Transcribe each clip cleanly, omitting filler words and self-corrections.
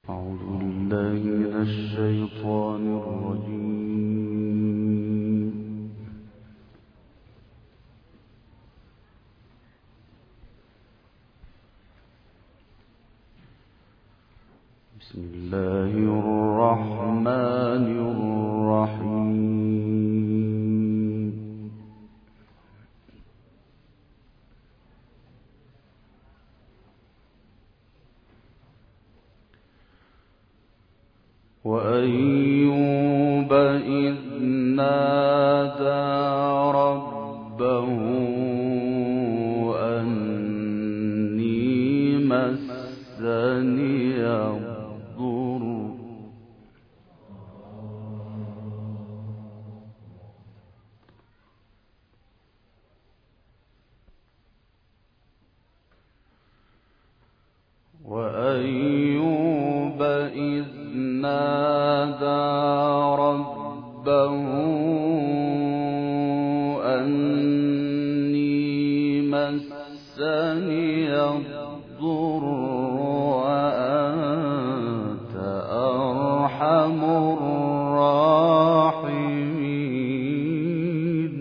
أعوذ بالله من الشيطان الرجيم. بسم الله الرحمن الرحيم. وأيوب إذ نادى ربه أني مسني الضر وأيوب إذ نادى ربه أني مسني الضر وأنت أرحم الراحمين.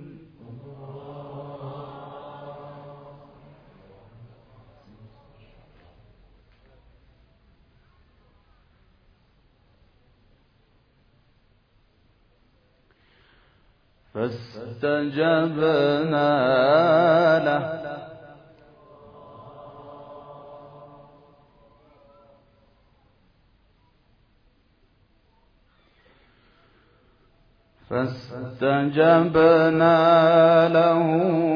فاستجبنا له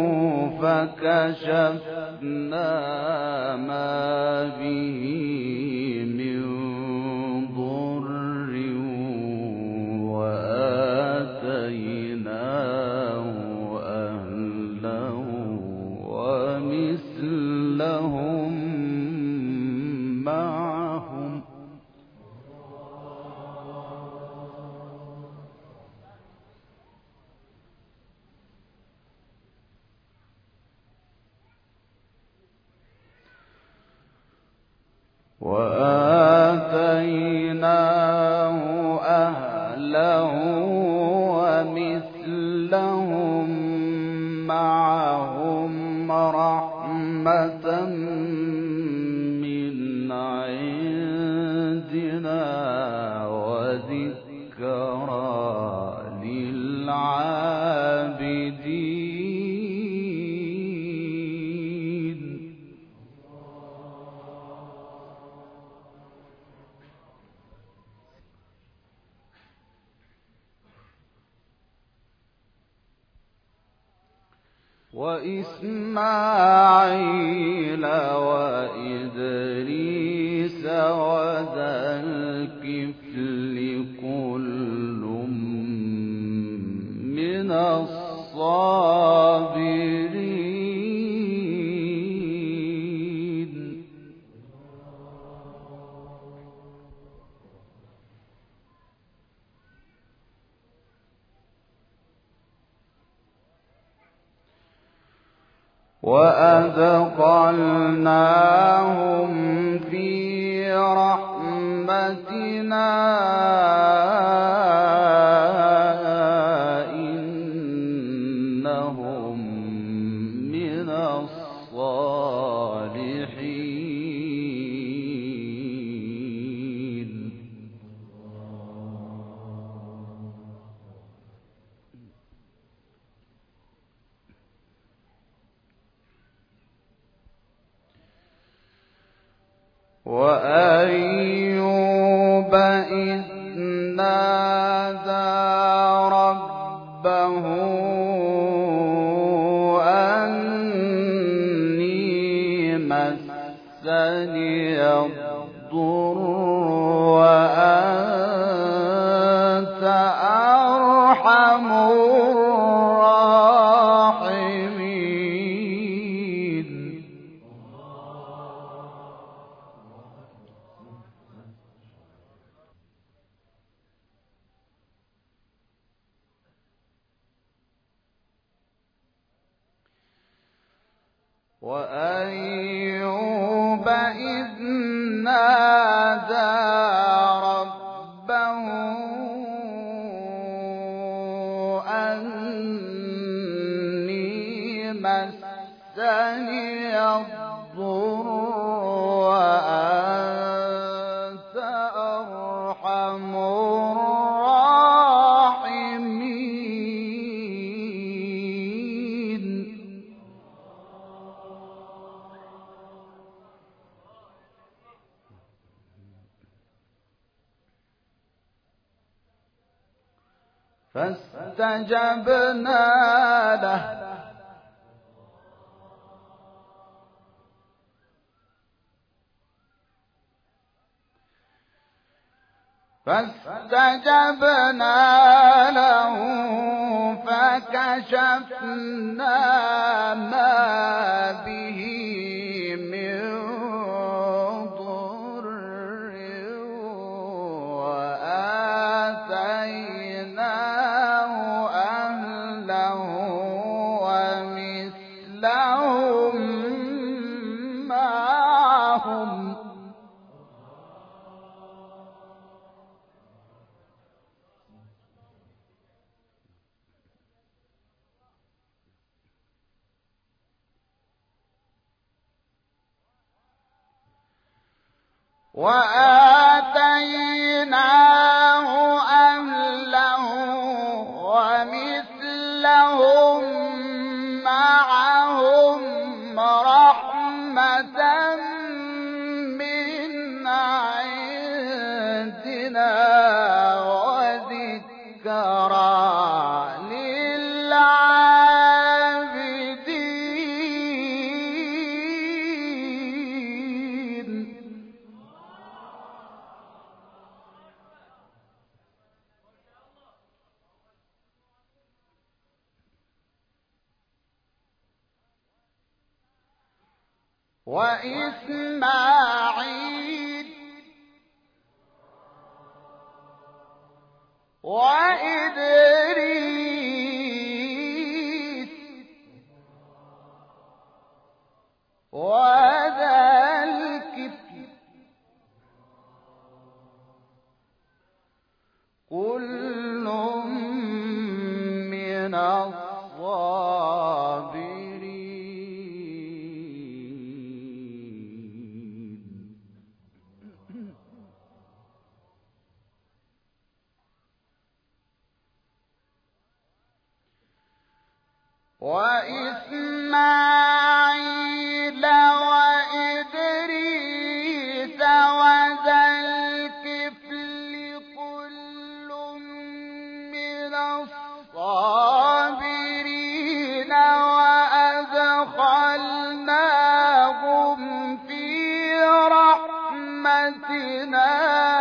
فكشفنا ما به من ضر وآتيناه أهله ومثلهم معهم رحمة من عندنا وذكرى للعابدين. وإسماعيل وإدريس وذا الكفل كل من الصابرين. وأدخلناهم في رحمتنا إنهم من الصالحين. وأيوب إذ نادى ربه أني مسني الضر وأنت أرحم الراحمين. وأيوب إذ نادى ربه أني مسني الضر وأنت أرحم الراحمين. فاستجبنا له فكشفنا ما به من ضر وآتيناه أهله ومثلهم معهم ومثلهم معهم رحمة من عندنا وذكرى للعابدين. وإسماعيل وإدريس وذا الكفل كل من الصابرين. وإسماعيل وإدريس وذا الكفل كل من الصابرين وأدخلناهم في رحمتنا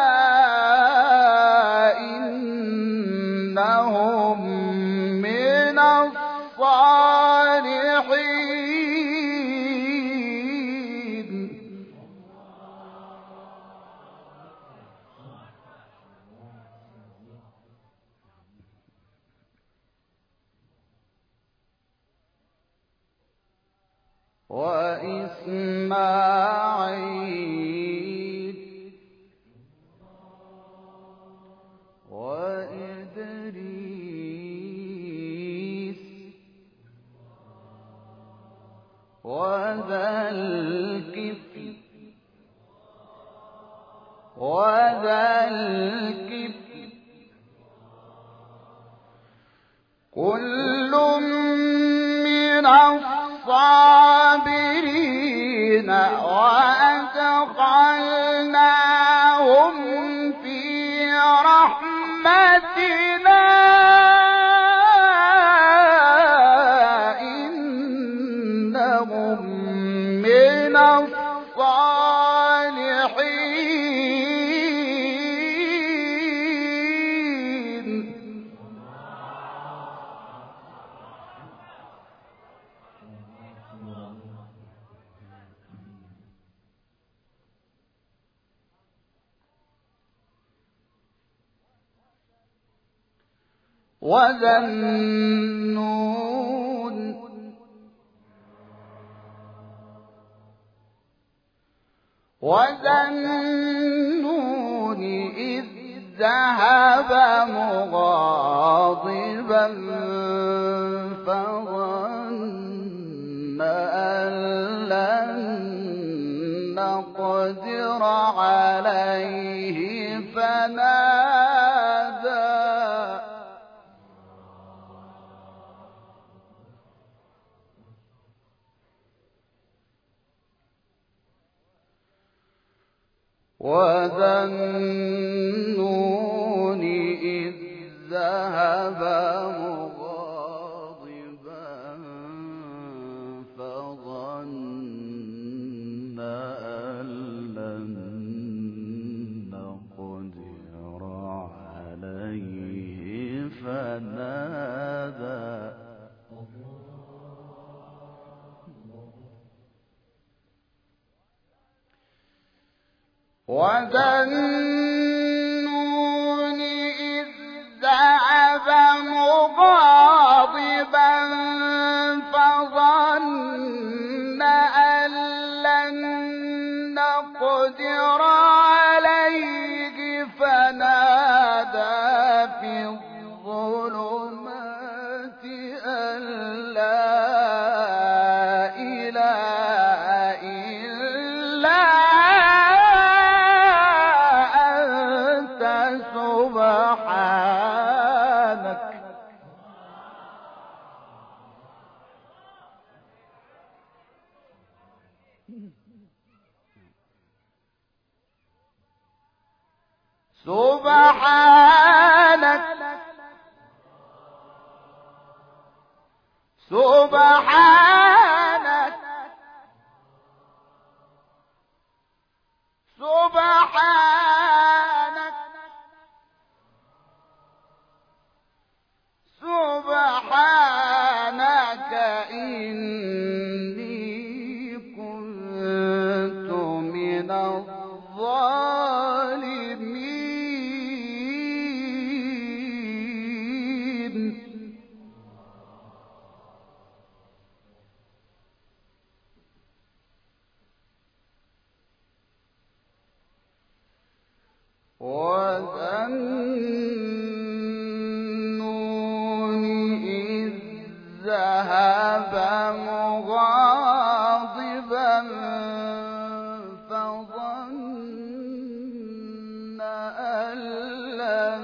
إنهم من الصالحين. وإسماعيل وإدريس وذا الكفل كل من الصابرين وأدخلناهم في رحمتنا إنهم من الصالحين. وذا النون وذا النون إذ ذهب مغاضبا فظن أن لن نقدر عليه وذا النون إذ ذهب مغاضبا فظن أن لن نقدر عليه فنادى وذا النون إذ ذهب مغاضبا فظن أن لن نقدر عليه فنادى في الظلمات أن لا إله إلا سبحانك سبحانك سبحانك سبحانك إني كنت من الظالمين وذا النون إذ ذهب مغاضبا فظن أن لن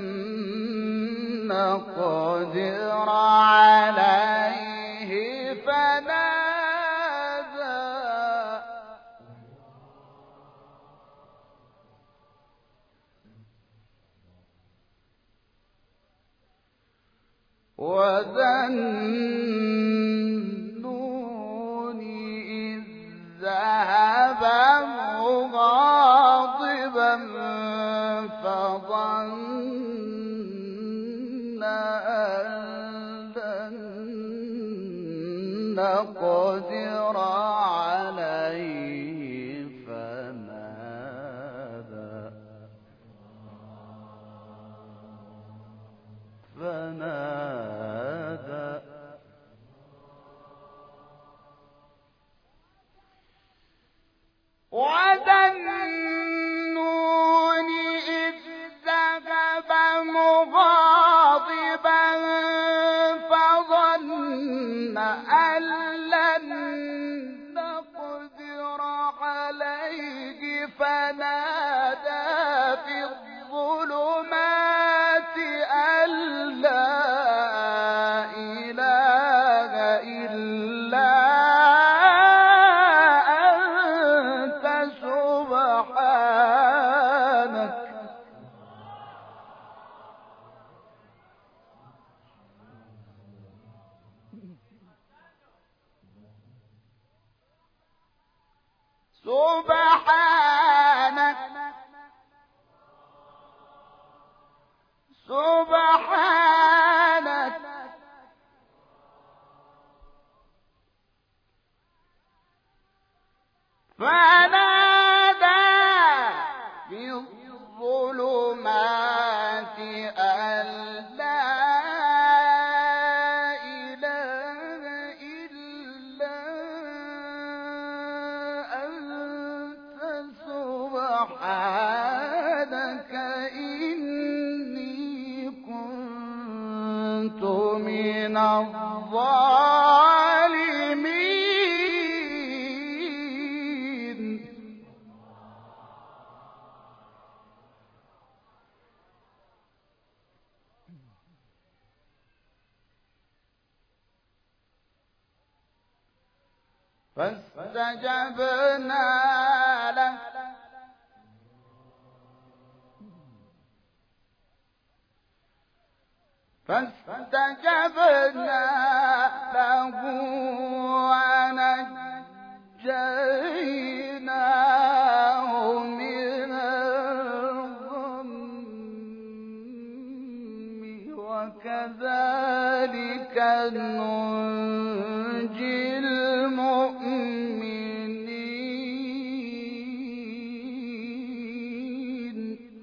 نقدر عليه وذا النون إذ ذهب مغاضبا فظن أن لن نقدر عليه فنادى وذا النون إذ ذهب مغاضبا فظن أن لن نقدر عليه فنادى في الظلمات أن لا إله إلا أنت سبحانك سبحانك سبحانك فنادى في الظلمات أن لا إله إلا أنت سبحانك فاستجبنا له ونجيناه من الغم وكذلك ننجي المؤمنين.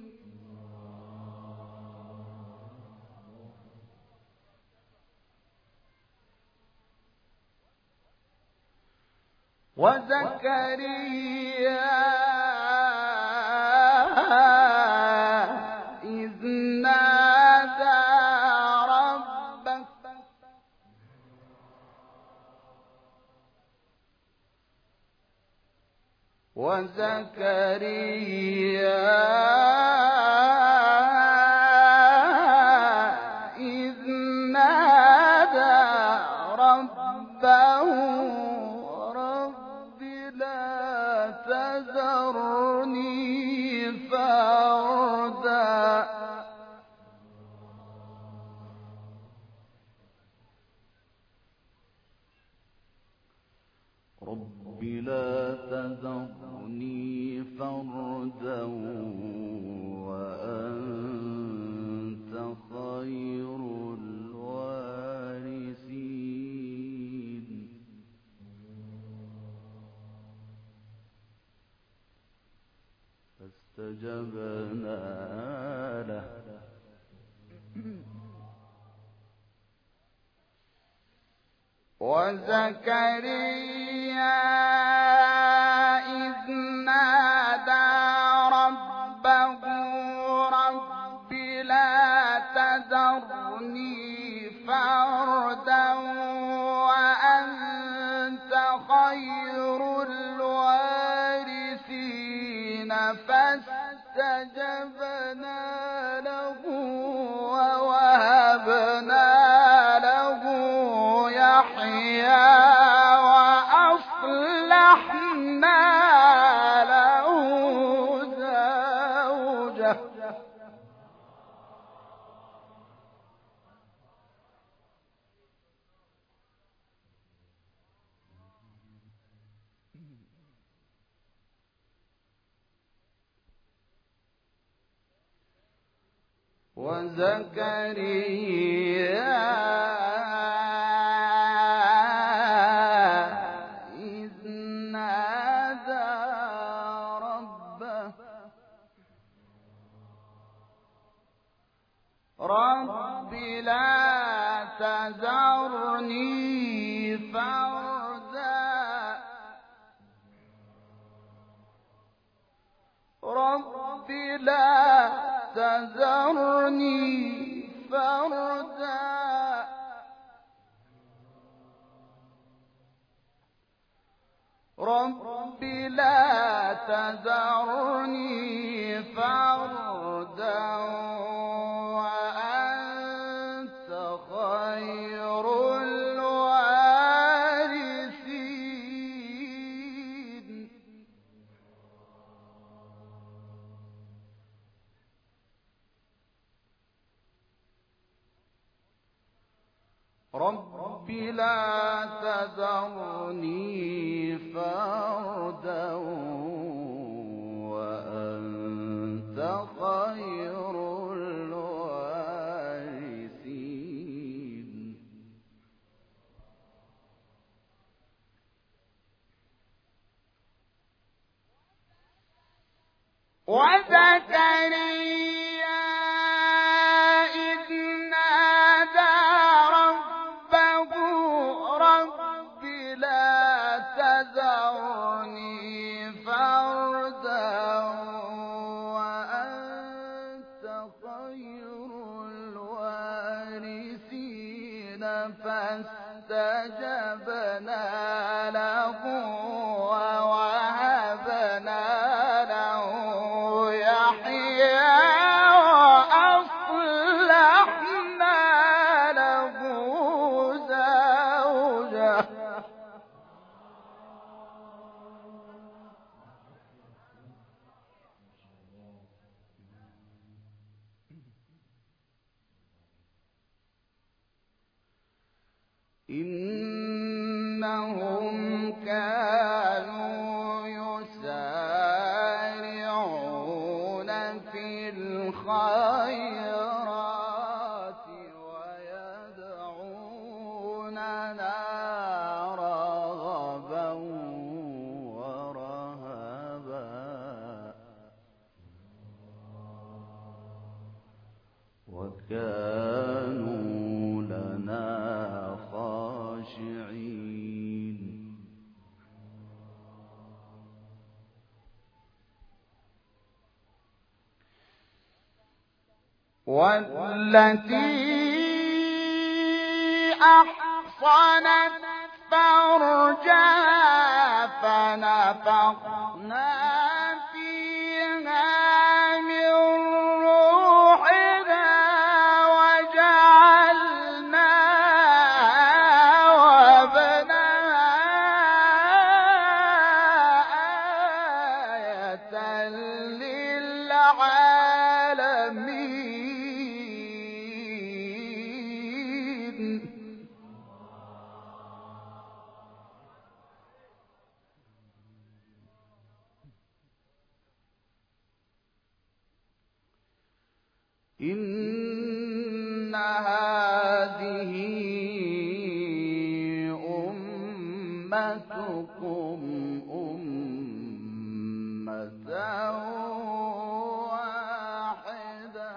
وزكريا إذ نادى ربه رب لا تذرني فردا رب لا تذرني فردا وأنت خير الوارثين. فاستجبنا له وزكريا إذ نادى ربه رب لا تذرني فردا وأنت خير الوارثين. فاستجبنا له ووهبنا له يحيى وأصلحنا له زوجه وزكريا إذ نادى ربه رب لا تذرني فردا رب لا تذرني فردا رب لا تذرني فردا وأنت خير الوارثين. رب لا تذرني فردا وأنت خير الوارثين. وزكريا إذ نادى ربه رب لا تذرني فردا وأنت خير الوارثين. فاستجبنا له ووهبنا له يحيى وأصلحنا له زوجه إنهم كانوا يسارعون في الخيرات ويدعوننا رغبا ورهبا وكانوا لنا خاشعين والتي أحصنت فرجها فنفخنا فيها من روحنا وجعلناها وابنها آية للعالمين. إن هذه أمتكم أمة واحدة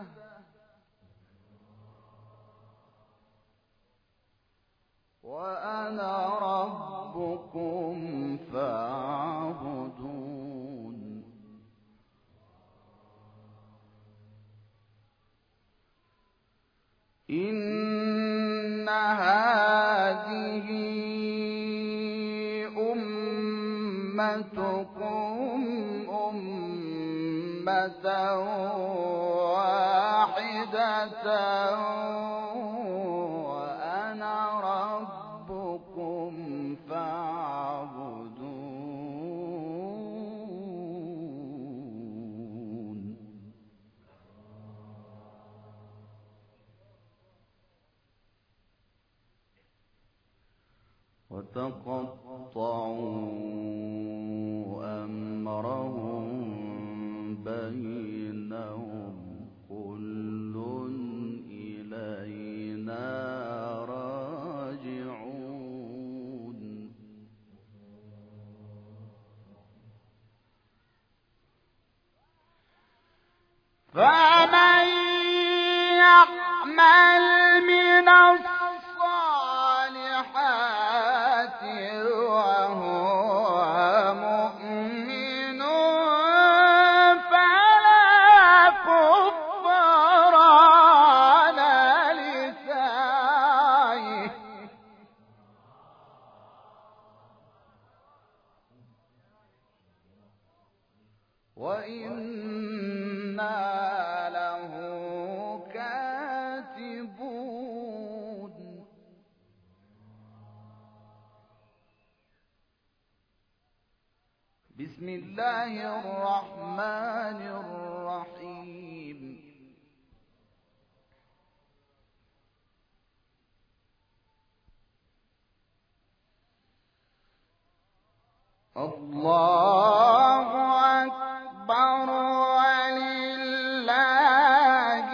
وأنا ربكم فاعبدون. إن هذه أمتكم أمة واحدة وأنا ربكم فاعبدون. وتقطعوا أمرهم بينهم كل إلينا راجعون. فمن يعمل من الصالحات وهو مؤمن فلا كفران لسعيه وإنا له كاتبون. بسم الله الرحمن الرحيم. الله أكبر ولله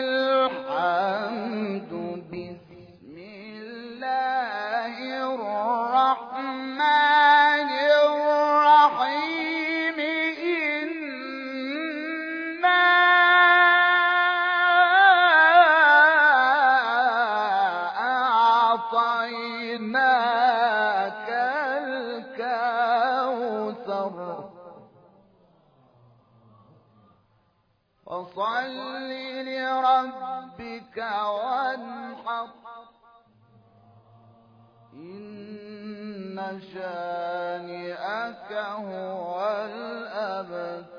الحمد. بسم الله الرحمن الرحيم. إنا أعطيناك الكوثر فصل لربك وانحر إن شانئك هو الأبتر.